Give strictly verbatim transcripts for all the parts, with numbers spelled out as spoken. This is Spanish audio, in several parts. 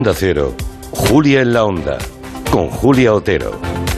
Onda Cero, Julia en la Onda, con Julia Otero.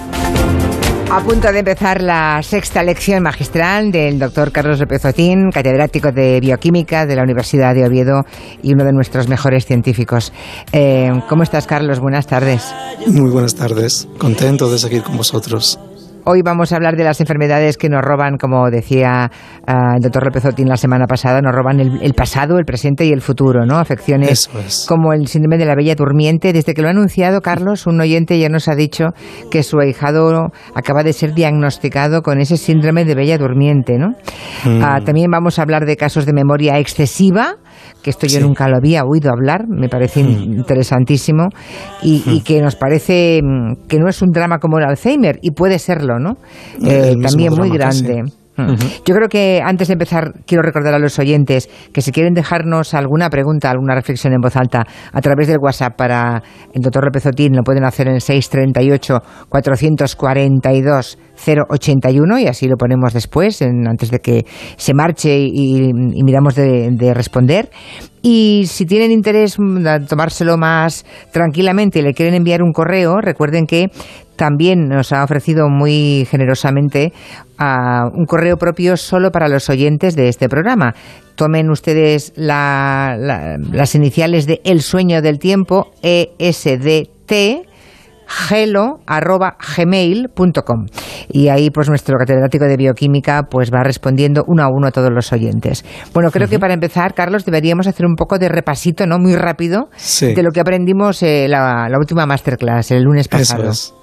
A punto de empezar la sexta lección magistral del doctor Carlos López Otín, catedrático de Bioquímica de la Universidad de Oviedo y uno de nuestros mejores científicos. Eh, ¿Cómo estás, Carlos? Buenas tardes. Muy buenas tardes. Contento de seguir con vosotros. Hoy vamos a hablar de las enfermedades que nos roban, como decía uh, el doctor López Otín la semana pasada, nos roban el, el pasado, el presente y el futuro, ¿no? Afecciones es. como el síndrome de la Bella Durmiente. Desde que lo ha anunciado, Carlos, un oyente ya nos ha dicho que su ahijado acaba de ser diagnosticado con ese síndrome de Bella Durmiente, ¿no? Mm. Uh, también vamos a hablar de casos de memoria excesiva, que esto yo sí. nunca lo había oído hablar, me parece mm. interesantísimo, y, mm. y que nos parece que no es un drama como el Alzheimer, y puede serlo, ¿no? Eh, también muy grande. Sí. Uh-huh. Yo creo que antes de empezar quiero recordar a los oyentes que si quieren dejarnos alguna pregunta, alguna reflexión en voz alta a través del WhatsApp para el doctor López Otín, lo pueden hacer en el seis treinta y ocho, cuatrocientos cuarenta y dos, cero ochenta y uno y así lo ponemos después, en, antes de que se marche y, y miramos de, de responder. Y si tienen interés en tomárselo más tranquilamente y le quieren enviar un correo, recuerden que también nos ha ofrecido muy generosamente uh, un correo propio solo para los oyentes de este programa. Tomen ustedes la, la, las iniciales de El Sueño del Tiempo, E S D T, gelo arroba gmail punto com, y ahí pues nuestro catedrático de bioquímica pues va respondiendo uno a uno a todos los oyentes. Bueno, creo uh-huh. que para empezar, Carlos, deberíamos hacer un poco de repasito, ¿no? Muy rápido, sí. de lo que aprendimos eh, la, la última masterclass el lunes pasado. Eso es.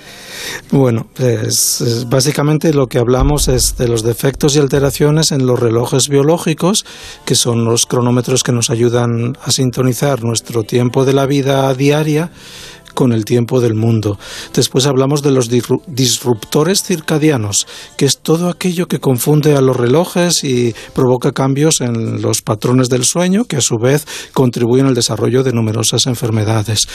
Bueno, pues, es, básicamente lo que hablamos es de los defectos y alteraciones en los relojes biológicos, que son los cronómetros que nos ayudan a sintonizar nuestro tiempo de la vida diaria con el tiempo del mundo. Después hablamos de los disruptores circadianos, que es todo aquello que confunde a los relojes y provoca cambios en los patrones del sueño, que a su vez contribuyen al desarrollo de numerosas enfermedades.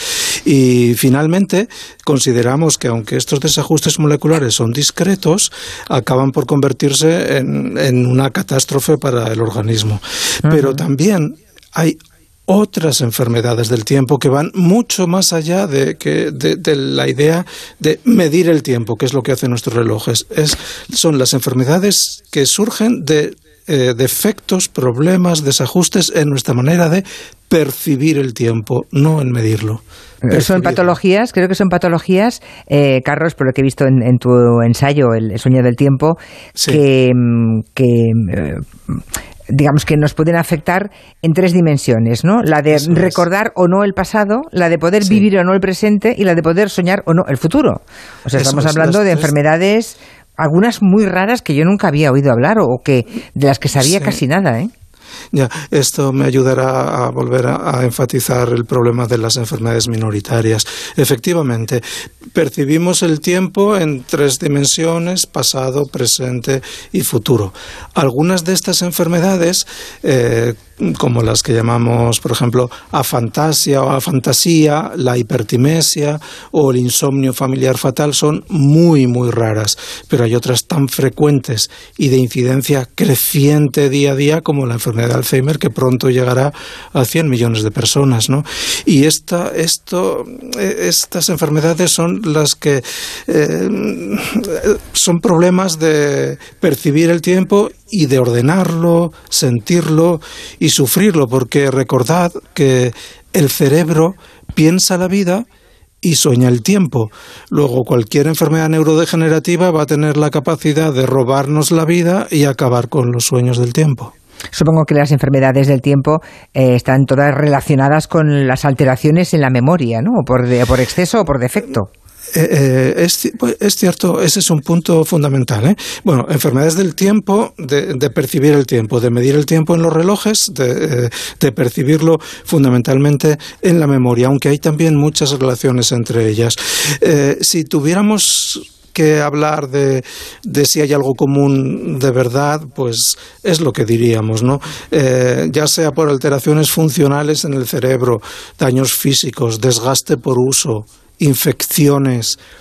Y finalmente consideramos que aunque estos desajustes moleculares son discretos, acaban por convertirse en, en una catástrofe para el organismo. Uh-huh. Pero también hay otras enfermedades del tiempo que van mucho más allá de, que, de, de la idea de medir el tiempo, que es lo que hacen nuestros relojes. Es, son las enfermedades que surgen de eh, defectos, problemas, desajustes en nuestra manera de percibir el tiempo, no en medirlo. Son patologías, creo que son patologías, eh, Carlos, por lo que he visto en, en tu ensayo, El Sueño del Tiempo, sí. que... que eh, digamos que nos pueden afectar en tres dimensiones, ¿no? La de Eso recordar es. o no el pasado, la de poder sí. vivir o no el presente y la de poder soñar o no el futuro. O sea, Eso estamos es, hablando de tres... enfermedades, algunas muy raras que yo nunca había oído hablar o que de las que sabía sí. casi nada, ¿eh? Ya, esto me ayudará a volver a, a enfatizar el problema de las enfermedades minoritarias. Efectivamente, percibimos el tiempo en tres dimensiones: pasado, presente y futuro. Algunas de estas enfermedades, eh, como las que llamamos, por ejemplo, afantasia o afantasía, la hipertimesia o el insomnio familiar fatal, son muy, muy raras. Pero hay otras tan frecuentes y de incidencia creciente día a día como la enfermedad de Alzheimer, que pronto llegará a cien millones de personas, ¿no? Y esta, esto, estas enfermedades son las que eh, son problemas de percibir el tiempo y de ordenarlo, sentirlo y sufrirlo, porque recordad que el cerebro piensa la vida y sueña el tiempo. Luego, cualquier enfermedad neurodegenerativa va a tener la capacidad de robarnos la vida y acabar con los sueños del tiempo. Supongo que las enfermedades del tiempo eh, están todas relacionadas con las alteraciones en la memoria, ¿no? O por, de, por exceso o por defecto. Eh, eh, es, es cierto, ese es un punto fundamental, ¿eh? Bueno, enfermedades del tiempo, de, de percibir el tiempo, de medir el tiempo en los relojes, de, de percibirlo fundamentalmente en la memoria, aunque hay también muchas relaciones entre ellas. Eh, si tuviéramos que hablar de, de si hay algo común de verdad, pues es lo que diríamos, ¿no? Eh, ya sea por alteraciones funcionales en el cerebro, daños físicos, desgaste por uso, infecciones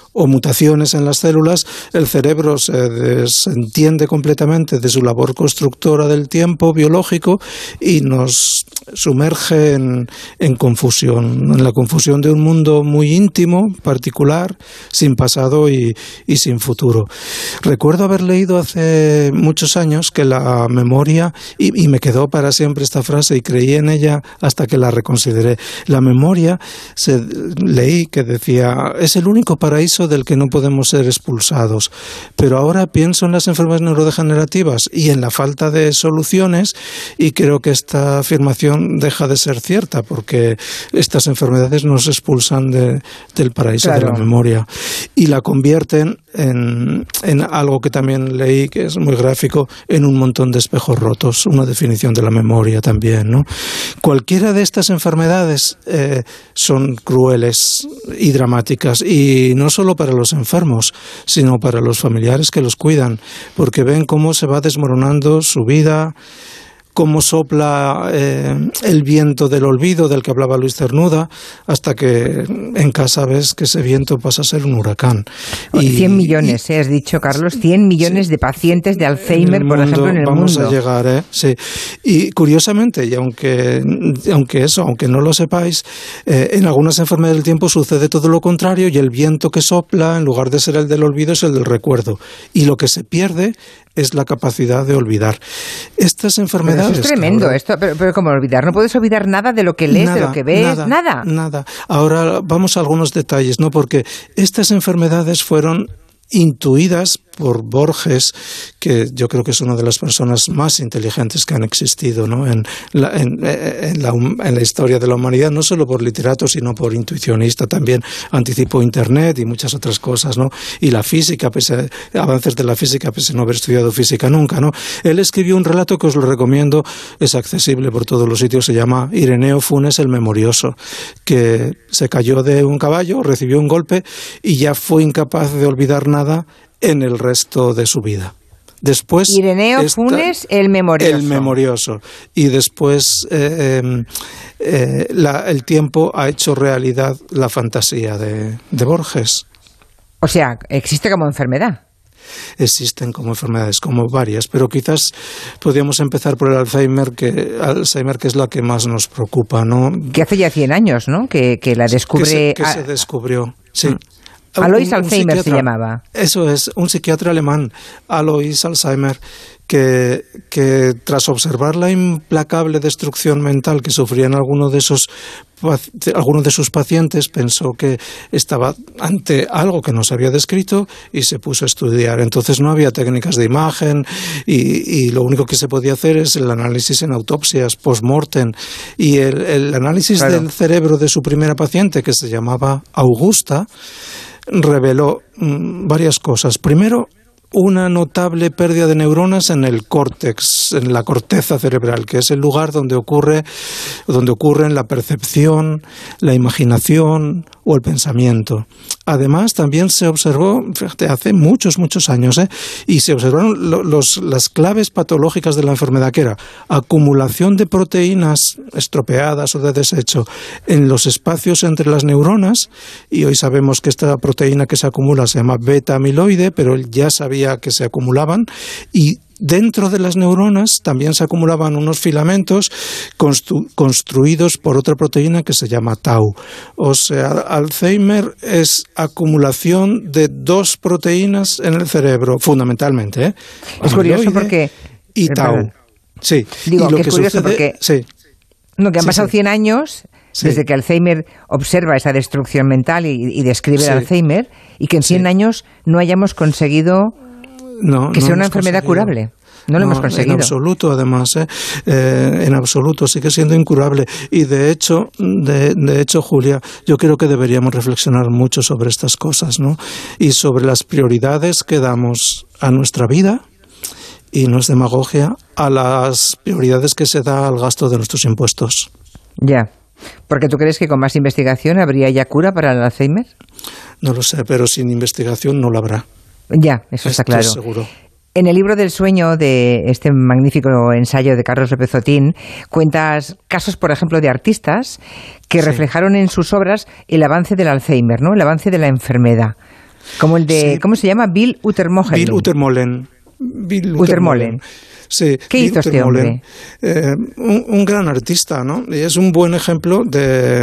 o mutaciones en las células, el cerebro se desentiende completamente de su labor constructora del tiempo biológico y nos sumerge en, en confusión, en la confusión de un mundo muy íntimo, particular, sin pasado y, y sin futuro. Recuerdo haber leído hace muchos años que la memoria, y, y me quedó para siempre esta frase y creí en ella hasta que la reconsideré, la memoria, se, leí que decía, es el único paraíso del que no podemos ser expulsados. Pero ahora pienso en las enfermedades neurodegenerativas y en la falta de soluciones y creo que esta afirmación deja de ser cierta porque estas enfermedades nos expulsan de, del paraíso claro. de la memoria y la convierten en, en algo que también leí, que es muy gráfico, en un montón de espejos rotos, una definición de la memoria también, ¿no? Cualquiera de estas enfermedades eh, son crueles y dramáticas, y no solo para los enfermos, sino para los familiares que los cuidan, porque ven cómo se va desmoronando su vida, cómo sopla eh, el viento del olvido del que hablaba Luis Cernuda, hasta que en casa ves que ese viento pasa a ser un huracán. Y, cien millones, y, ¿eh? Has dicho, Carlos, cien millones sí, de pacientes de Alzheimer, por mundo, ejemplo, en el vamos mundo. Vamos a llegar, ¿eh? Sí. Y curiosamente, y aunque, aunque eso, aunque no lo sepáis, eh, en algunas enfermedades del tiempo sucede todo lo contrario y el viento que sopla, en lugar de ser el del olvido, es el del recuerdo. Y lo que se pierde es la capacidad de olvidar. Estas enfermedades... Pero eso es tremendo, ahora, esto, pero, pero ¿cómo olvidar? No puedes olvidar nada de lo que lees, nada, de lo que ves, nada, nada. Nada. Ahora vamos a algunos detalles, ¿no? Porque estas enfermedades fueron intuidas por Borges, que yo creo que es una de las personas más inteligentes que han existido, ¿no? en, la, en, en, la, en la historia de la humanidad, no solo por literato, sino por intuicionista también. Anticipó Internet y muchas otras cosas, ¿no? Y la física, pese a avances de la física, pese a no haber estudiado física nunca, ¿no? Él escribió un relato que os lo recomiendo, es accesible por todos los sitios, se llama Ireneo Funes el Memorioso, que se cayó de un caballo, recibió un golpe y ya fue incapaz de olvidar nada en el resto de su vida. Después Ireneo Funes el Memorioso. El Memorioso. Y después eh, eh, la, el tiempo ha hecho realidad la fantasía de, de Borges. O sea, existe como enfermedad. Existen como enfermedades, como varias, pero quizás podríamos empezar por el Alzheimer, que Alzheimer que es la que más nos preocupa, ¿no? Que hace ya cien años, ¿no? Que, que la descubre... Que se, que se descubrió, sí. Mm. Alois Alzheimer se llamaba. Eso es, un psiquiatra alemán, Alois Alzheimer, que, que tras observar la implacable destrucción mental que sufrían algunos de esos algunos de sus pacientes, pensó que estaba ante algo que no se había descrito y se puso a estudiar. Entonces no había técnicas de imagen y, y lo único que se podía hacer es el análisis en autopsias, post-mortem. Y el, el análisis claro. del cerebro de su primera paciente, que se llamaba Augusta, reveló mmm, varias cosas. Primero, una notable pérdida de neuronas en el córtex, en la corteza cerebral, que es el lugar donde ocurre, donde ocurren la percepción, la imaginación o el pensamiento. Además, también se observó, fíjate, hace muchos, muchos años, ¿eh? y se observaron lo, los, las claves patológicas de la enfermedad, que era acumulación de proteínas estropeadas o de desecho en los espacios entre las neuronas, y hoy sabemos que esta proteína que se acumula se llama beta-amiloide, pero él ya sabía que se acumulaban, y dentro de las neuronas también se acumulaban unos filamentos constru- construidos por otra proteína que se llama tau. O sea, Alzheimer es acumulación de dos proteínas en el cerebro, fundamentalmente, ¿eh? Es curioso porque... Y tau. Sí. Digo, y lo que que es curioso sucede, porque... Sí. No, que han sí, pasado sí. cien años sí. desde que Alzheimer observa esa destrucción mental y, y describe sí. el Alzheimer, y que en cien sí. años no hayamos conseguido no, que no sea una enfermedad conseguido. curable. No lo no, hemos conseguido. En absoluto, además, ¿eh? Eh, en absoluto, sigue siendo incurable. Y de hecho, de, de hecho, Julia, yo creo que deberíamos reflexionar mucho sobre estas cosas, ¿no? Y sobre las prioridades que damos a nuestra vida, y no es demagogia, a las prioridades que se da al gasto de nuestros impuestos. Ya. ¿Porque tú crees que con más investigación habría ya cura para el Alzheimer? No lo sé, pero sin investigación no la habrá. Ya, eso está claro. Estoy seguro. En el libro del sueño, de este magnífico ensayo de Carlos López Otín, cuentas casos, por ejemplo, de artistas que sí. reflejaron en sus obras el avance del Alzheimer, ¿no? El avance de la enfermedad. Como el de, sí. ¿Cómo se llama? Bill Utermohlen. Bill Utermohlen. Bill Utermohlen. Sí, ¿Qué hizo este hombre? Eh, un, un gran artista, ¿no? Y es un buen ejemplo de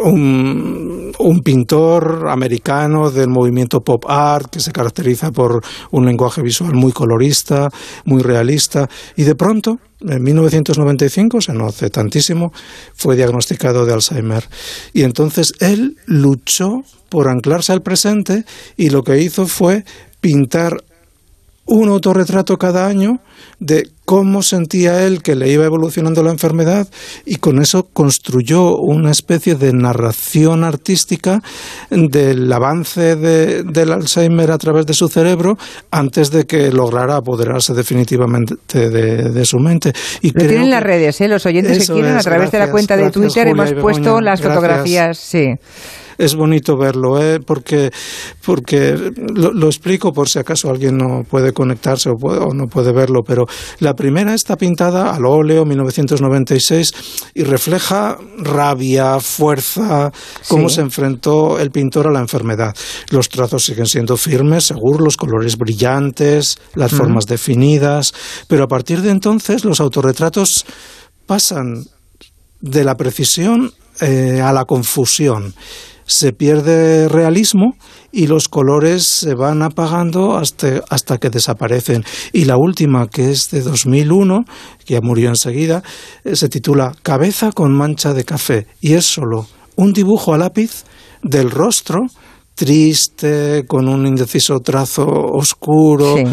un, un pintor americano del movimiento pop art que se caracteriza por un lenguaje visual muy colorista, muy realista, y de pronto, en mil novecientos noventa y cinco, o sea, no hace tantísimo, fue diagnosticado de Alzheimer. Y entonces él luchó por anclarse al presente y lo que hizo fue pintar un autorretrato cada año de cómo sentía él que le iba evolucionando la enfermedad, y con eso construyó una especie de narración artística del avance de, del Alzheimer a través de su cerebro antes de que lograra apoderarse definitivamente de, de su mente. Y lo tienen en las redes, ¿eh? Los oyentes que quieren, a través gracias, de la cuenta de Twitter, Julia, hemos puesto Begoña, las fotografías, gracias. Sí. Es bonito verlo, ¿eh? porque, porque lo, lo explico por si acaso alguien no puede conectarse o, puede, o no puede verlo, pero la primera está pintada al óleo, mil novecientos noventa y seis, y refleja rabia, fuerza, cómo sí. se enfrentó el pintor a la enfermedad. Los trazos siguen siendo firmes, seguros, los colores brillantes, las mm. formas definidas, pero a partir de entonces los autorretratos pasan de la precisión eh, a la confusión. Se pierde realismo y los colores se van apagando hasta, hasta que desaparecen. Y la última, que es de dos mil uno, que ya murió enseguida, se titula Cabeza con mancha de café, y es solo un dibujo a lápiz del rostro, triste, con un indeciso trazo oscuro, sí.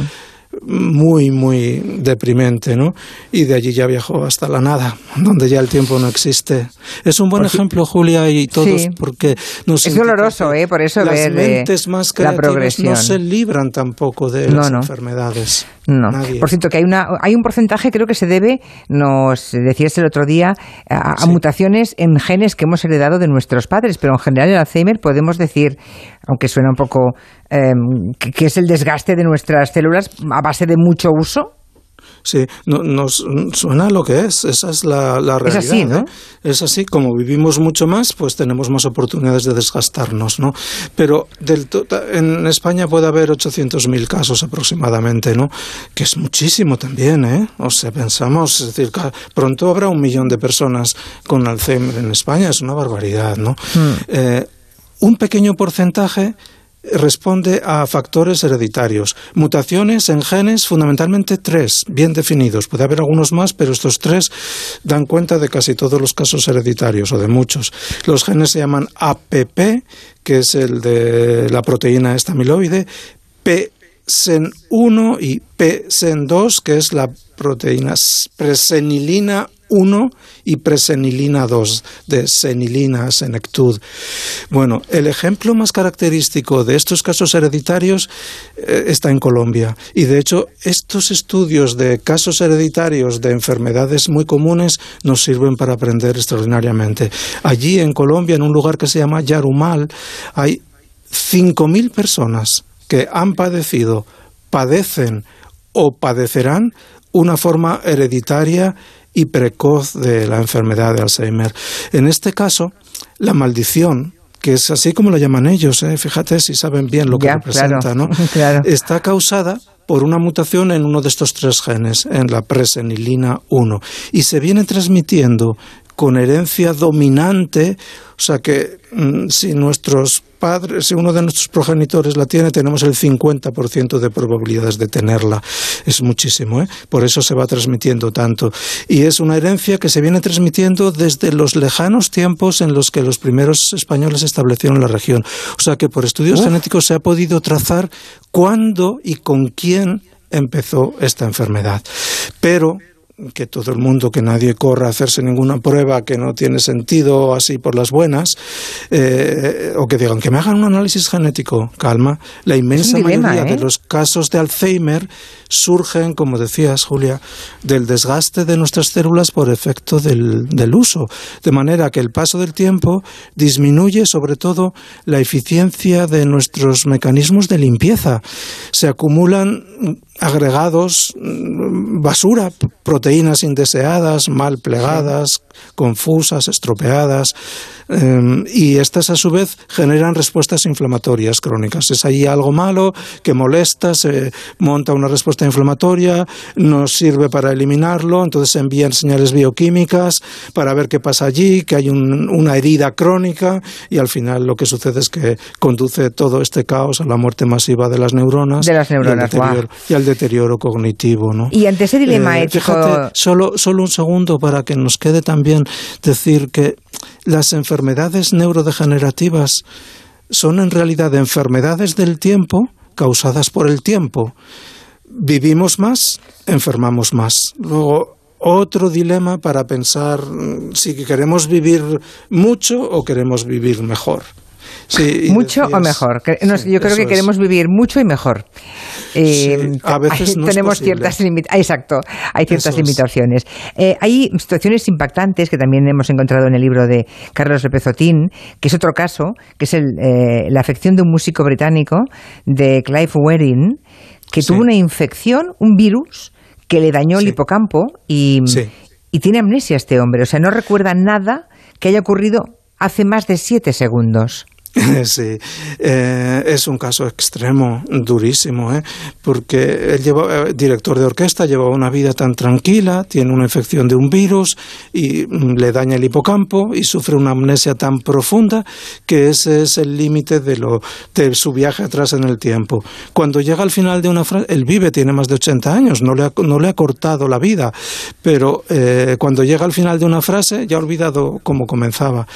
muy, muy deprimente, ¿no? Y de allí ya viajó hasta la nada, donde ya el tiempo no existe. Es un buen Por ejemplo, Julia, y todos, sí. porque nos es doloroso, ¿eh? Por eso las ver mentes más la progresión no se libran tampoco de no, las no. enfermedades. No. Nadie. Por cierto, que hay una hay un porcentaje, creo que se debe, nos decías el otro día, a, a sí. mutaciones en genes que hemos heredado de nuestros padres, pero en general el Alzheimer podemos decir, aunque suena un poco, eh, que, que es el desgaste de nuestras células a base de mucho uso. Sí, no, nos suena lo que es, esa es la, la realidad. Es así, ¿no? ¿eh? Es así, como vivimos mucho más, pues tenemos más oportunidades de desgastarnos, ¿no? Pero del to- en España puede haber ochocientos mil casos aproximadamente, ¿no? Que es muchísimo también, ¿eh? O sea, pensamos, es decir, pronto habrá un millón de personas con Alzheimer en España, es una barbaridad, ¿no? Mm. Eh, un pequeño porcentaje responde a factores hereditarios, mutaciones en genes, fundamentalmente tres, bien definidos. Puede haber algunos más, pero estos tres dan cuenta de casi todos los casos hereditarios, o de muchos. Los genes se llaman A P P, que es el de la proteína esta amiloide, P S E N uno y P S E N dos, que es la proteína presenilina uno y presenilina dos, de senilina, senectud. Bueno, el ejemplo más característico de estos casos hereditarios eh, está en Colombia. Y de hecho, estos estudios de casos hereditarios de enfermedades muy comunes nos sirven para aprender extraordinariamente. Allí en Colombia, en un lugar que se llama Yarumal, hay cinco mil personas que han padecido, padecen o padecerán una forma hereditaria y precoz de la enfermedad de Alzheimer. En este caso, la maldición, que es así como la llaman ellos, ¿eh? Fíjate si saben bien lo que ya, representa, claro, ¿no? Claro. Está causada por una mutación en uno de estos tres genes, en la presenilina uno, y se viene transmitiendo con herencia dominante, o sea que mmm, si nuestros padres, si uno de nuestros progenitores la tiene, tenemos el cincuenta por ciento de probabilidades de tenerla. Es muchísimo, ¿eh? Por eso se va transmitiendo tanto. Y es una herencia que se viene transmitiendo desde los lejanos tiempos en los que los primeros españoles establecieron la región. O sea que por estudios Uf. genéticos se ha podido trazar cuándo y con quién empezó esta enfermedad. Pero que todo el mundo, que nadie corra a hacerse ninguna prueba que no tiene sentido así por las buenas, eh, o que digan que me hagan un análisis genético. Calma, la inmensa dilema, mayoría ¿eh? de los casos de Alzheimer surgen, como decías, Julia, del desgaste de nuestras células por efecto del, del uso, de manera que el paso del tiempo disminuye sobre todo la eficiencia de nuestros mecanismos de limpieza. Se acumulan agregados, basura, proteínas indeseadas, mal plegadas, sí. confusas, estropeadas, Eh, y estas a su vez generan respuestas inflamatorias crónicas. Es ahí algo malo que molesta, se monta una respuesta inflamatoria, nos sirve para eliminarlo, entonces se envían señales bioquímicas para ver qué pasa allí, que hay un, una herida crónica, y al final lo que sucede es que conduce todo este caos a la muerte masiva de las neuronas, de las neuronas y, al deterioro, y al deterioro cognitivo, ¿no? Y ante ese dilema eh, ético... Fíjate, solo, solo un segundo para que nos quede también decir que las enfermedades neurodegenerativas son en realidad enfermedades del tiempo causadas por el tiempo. Vivimos más, enfermamos más. Luego, otro dilema para pensar si queremos vivir mucho o queremos vivir mejor. Sí, mucho decías, o mejor. No, sí, yo creo que es. queremos vivir mucho y mejor. Eh, sí, a veces hay, no tenemos es posible. ciertas limitaciones. Exacto, hay ciertas Eso limitaciones. Eh, hay situaciones impactantes que también hemos encontrado en el libro de Carlos López Otín, que es otro caso, que es el, eh, la afección de un músico británico, de Clive Wedding, que sí. tuvo una infección, un virus que le dañó sí. el hipocampo y, sí. y tiene amnesia este hombre. O sea, no recuerda nada que haya ocurrido hace más de siete segundos. Sí, eh, es un caso extremo, durísimo, ¿eh? Porque él lleva, eh, director de orquesta, lleva una vida tan tranquila, tiene una infección de un virus y mm, le daña el hipocampo y sufre una amnesia tan profunda que ese es el límite de, lo, de su viaje atrás en el tiempo. Cuando llega al final de una frase, él vive, tiene más de ochenta años, no le ha, no le ha cortado la vida, pero eh, cuando llega al final de una frase ya ha olvidado cómo comenzaba.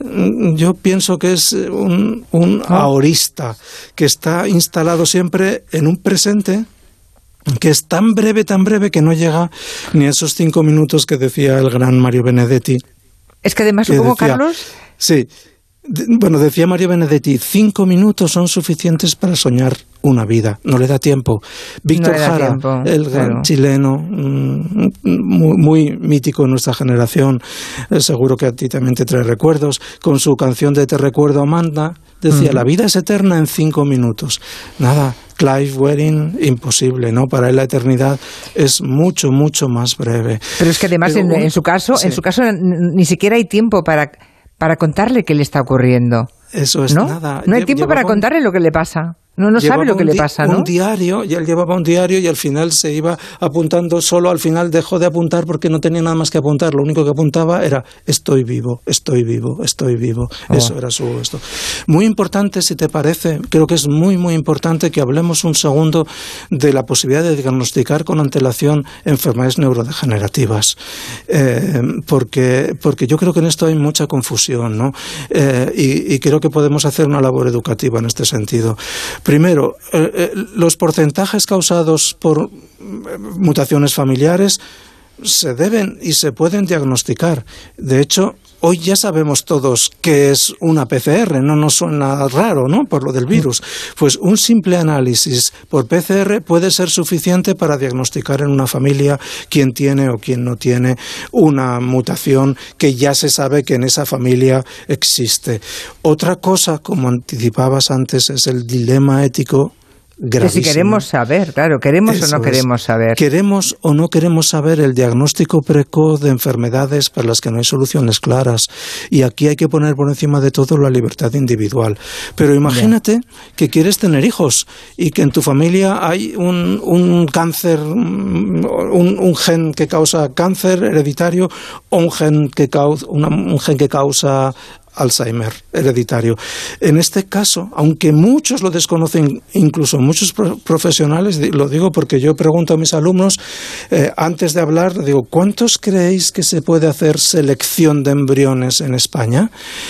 Yo pienso que es un Un, un ahorista que está instalado siempre en un presente que es tan breve, tan breve que no llega ni a esos cinco minutos que decía el gran Mario Benedetti. Es que además, supongo, decía, Carlos... Sí, de, bueno, decía Mario Benedetti, cinco minutos son suficientes para soñar una vida, no le da tiempo. Víctor no Jara, tiempo, el gran claro. chileno, muy, muy mítico en nuestra generación, eh, seguro que a ti también te trae recuerdos, con su canción de Te recuerdo, Amanda, decía, uh-huh. la vida es eterna en cinco minutos. Nada, Clive Wedding, imposible, ¿no? Para él la eternidad es mucho, mucho más breve. Pero es que además, Pero, en, en su caso, sí. en su caso ni siquiera hay tiempo para, para contarle qué le está ocurriendo. Eso es ¿no? nada. No hay tiempo para contarle lo que le pasa. No, no sabe lo que le pasa, ¿no? Un diario, y él llevaba un diario y al final se iba apuntando solo, al final dejó de apuntar porque no tenía nada más que apuntar, lo único que apuntaba era estoy vivo, estoy vivo, estoy vivo, oh. eso era su esto. Muy importante, si te parece, creo que es muy muy importante que hablemos un segundo de la posibilidad de diagnosticar con antelación enfermedades neurodegenerativas, eh, porque, porque yo creo que en esto hay mucha confusión, ¿no? Eh, y, y creo que podemos hacer una labor educativa en este sentido. Primero, eh, eh, los porcentajes causados por mutaciones familiares se deben y se pueden diagnosticar. De hecho, hoy ya sabemos todos qué es una P C R, no nos suena raro, ¿no?, por lo del virus. Pues un simple análisis por P C R puede ser suficiente para diagnosticar en una familia quién tiene o quién no tiene una mutación que ya se sabe que en esa familia existe. Otra cosa, como anticipabas antes, es el dilema ético. Gravísimo. Que si queremos saber, claro, queremos Eso o no queremos saber. Queremos o no queremos saber el diagnóstico precoz de enfermedades para las que no hay soluciones claras. Y aquí hay que poner por encima de todo la libertad individual. Pero imagínate Bien. que quieres tener hijos y que en tu familia hay un, un cáncer, un, un gen que causa cáncer hereditario o un gen que causa, una, un gen que causa Alzheimer hereditario. En este caso, aunque muchos lo desconocen, incluso muchos pro- profesionales, lo digo porque yo pregunto a mis alumnos, eh, antes de hablar, digo, ¿cuántos creéis que se puede hacer selección de embriones en España?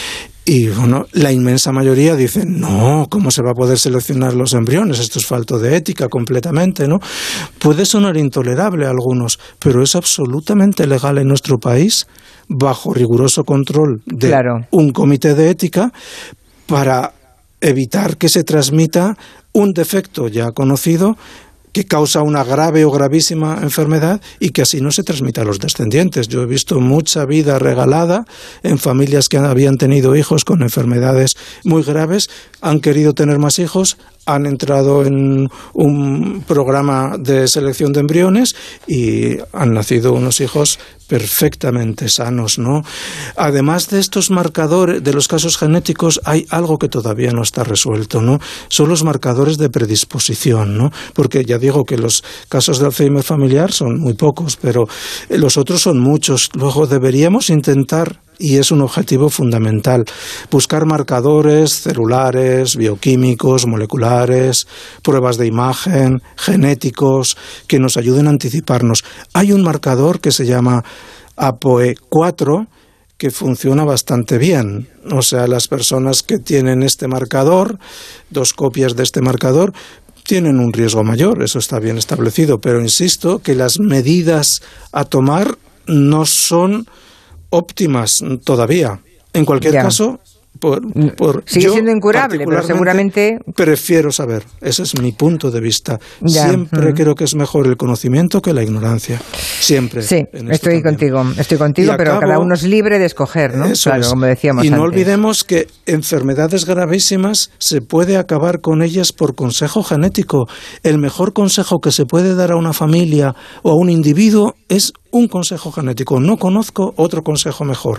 Y bueno, la inmensa mayoría dice, no, ¿cómo se va a poder seleccionar los embriones? Esto es falto de ética completamente, ¿no? Puede sonar intolerable a algunos, pero es absolutamente legal en nuestro país, bajo riguroso control de claro. un comité de ética, para evitar que se transmita un defecto ya conocido que causa una grave o gravísima enfermedad y que así no se transmita a los descendientes. Yo he visto mucha vida regalada en familias que habían tenido hijos con enfermedades muy graves, han querido tener más hijos, han entrado en un programa de selección de embriones y han nacido unos hijos perfectamente sanos, ¿no? Además de estos marcadores, de los casos genéticos, hay algo que todavía no está resuelto, ¿no? Son los marcadores de predisposición, ¿no? Porque ya digo que los casos de Alzheimer familiar son muy pocos, pero los otros son muchos. Luego deberíamos intentar, y es un objetivo fundamental, buscar marcadores celulares, bioquímicos, moleculares, pruebas de imagen, genéticos, que nos ayuden a anticiparnos. Hay un marcador que se llama A P O E cuatro, que funciona bastante bien. O sea, las personas que tienen este marcador, dos copias de este marcador, tienen un riesgo mayor, eso está bien establecido, pero insisto que las medidas a tomar no son óptimas todavía. En cualquier ya. caso, por, por sigue siendo incurable, pero seguramente prefiero saber. Ese es mi punto de vista. Ya. Siempre mm. creo que es mejor el conocimiento que la ignorancia. Siempre. Sí, estoy contigo, estoy contigo, pero acabo, cada uno es libre de escoger, ¿no? Eso claro, es. Como decíamos y antes. no olvidemos que enfermedades gravísimas se puede acabar con ellas por consejo genético. El mejor consejo que se puede dar a una familia o a un individuo es un consejo genético. No conozco otro consejo mejor.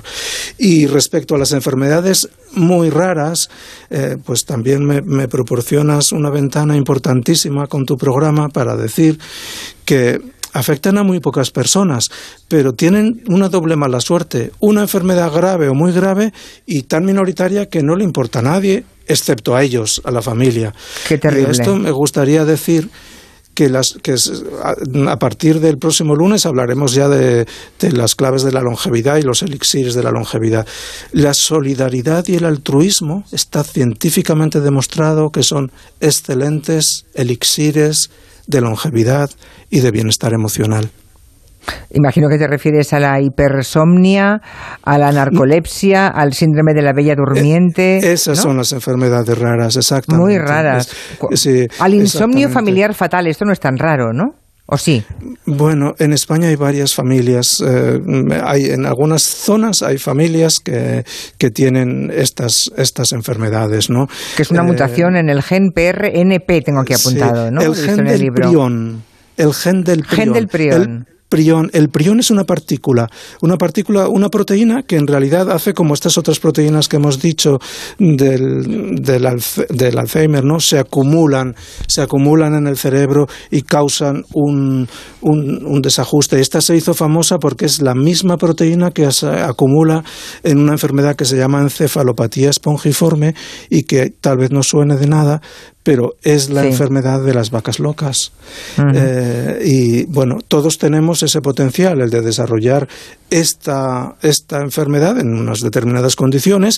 Y respecto a las enfermedades muy raras, eh, pues también me, me proporcionas una ventana importantísima con tu programa para decir que afectan a muy pocas personas, pero tienen una doble mala suerte, una enfermedad grave o muy grave y tan minoritaria que no le importa a nadie, excepto a ellos, a la familia. Qué terrible. Y esto me gustaría decir que, las, que a partir del próximo lunes hablaremos ya de, de las claves de la longevidad y los elixires de la longevidad. La solidaridad y el altruismo está científicamente demostrado que son excelentes elixires de longevidad y de bienestar emocional. Imagino que te refieres a la hipersomnia, a la narcolepsia, al síndrome de la bella durmiente. Eh, esas ¿no? son las enfermedades raras, exactamente. Muy raras. Es, sí, al insomnio familiar fatal, esto no es tan raro, ¿no? ¿O sí? Bueno, en España hay varias familias. Eh, hay, en algunas zonas hay familias que, que tienen estas, estas enfermedades, ¿no? Que es una eh, mutación en el gen P R N P, tengo aquí apuntado, sí, ¿no? El gen del prión. El gen del prión. Gen del prión. El, Prión. El prión es una partícula, una partícula, una proteína que en realidad hace como estas otras proteínas que hemos dicho del, del, del Alzheimer, ¿no? Se acumulan, se acumulan en el cerebro y causan un, un, un desajuste. Esta se hizo famosa porque es la misma proteína que se acumula en una enfermedad que se llama encefalopatía espongiforme y que tal vez no suene de nada, pero es la sí. enfermedad de las vacas locas. Uh-huh. Eh, y bueno, todos tenemos ese potencial, el de desarrollar esta, esta enfermedad en unas determinadas condiciones,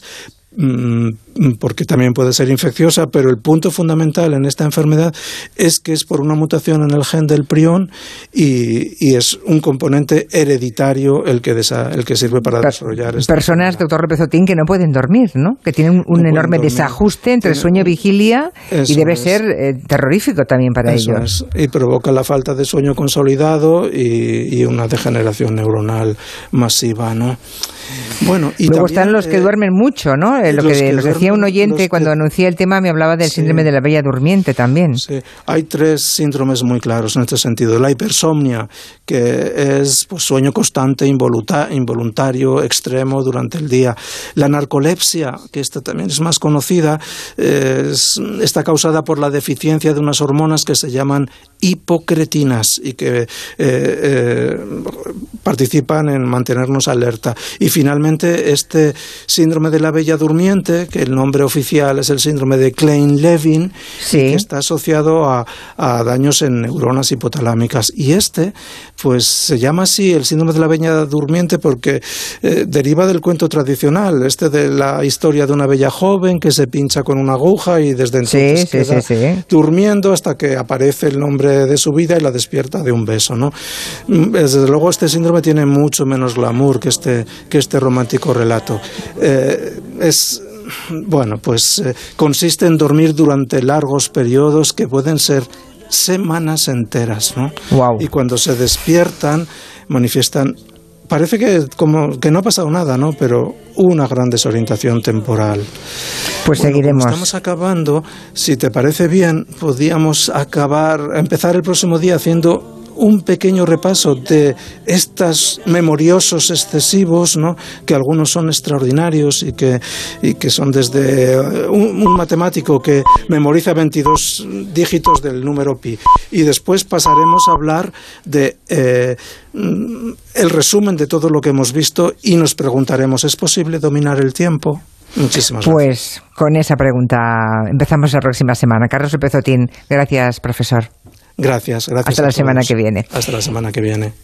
porque también puede ser infecciosa, pero el punto fundamental en esta enfermedad es que es por una mutación en el gen del prión y, y es un componente hereditario el que, desa, el que sirve para desarrollar esta personas, enfermedad. Doctor López Otín, que no pueden dormir, ¿no? Que tienen un no enorme desajuste entre Tiene, sueño y vigilia y debe es. ser eh, terrorífico también para eso ellos. Es. Y provoca la falta de sueño consolidado y, y una degeneración neuronal masiva, ¿no? Bueno, y luego también, están los que eh, duermen mucho, ¿no? Eh, lo que, que nos decía un oyente cuando que, anuncié el tema, me hablaba del sí, síndrome de la bella durmiente también. Sí, hay tres síndromes muy claros en este sentido. La hipersomnia, que es pues, sueño constante, involuntario, extremo durante el día. La narcolepsia, que esta también es más conocida, es, está causada por la deficiencia de unas hormonas que se llaman hipocretinas y que eh, eh, participan en mantenernos alerta. Y finalmente, este síndrome de la bella durmiente, que el nombre oficial es el síndrome de Klein-Levin, sí. que está asociado a, a daños en neuronas hipotalámicas. Y este, pues se llama así el síndrome de la bella durmiente porque eh, deriva del cuento tradicional, este de la historia de una bella joven que se pincha con una aguja y desde entonces sí, queda sí, sí, sí. durmiendo hasta que aparece el nombre de su vida y la despierta de un beso, ¿no? Desde luego este síndrome tiene mucho menos glamour que este, que este romántico relato. Eh, es... Bueno, pues eh, consiste en dormir durante largos periodos que pueden ser semanas enteras, ¿no? Wow. Y cuando se despiertan manifiestan, parece que como que no ha pasado nada, ¿no? Pero una gran desorientación temporal. Pues bueno, seguiremos. Como estamos acabando, si te parece bien, podríamos acabar, empezar el próximo día haciendo un pequeño repaso de estos memoriosos excesivos, ¿no? Que algunos son extraordinarios y que, y que son desde un, un matemático que memoriza veintidós dígitos del número pi. Y después pasaremos a hablar de eh, el resumen de todo lo que hemos visto y nos preguntaremos, ¿es posible dominar el tiempo? Muchísimas gracias. Pues con esa pregunta empezamos la próxima semana. Carlos López Otín, gracias, profesor. Gracias, gracias. Hasta la semana que viene. Hasta la semana que viene.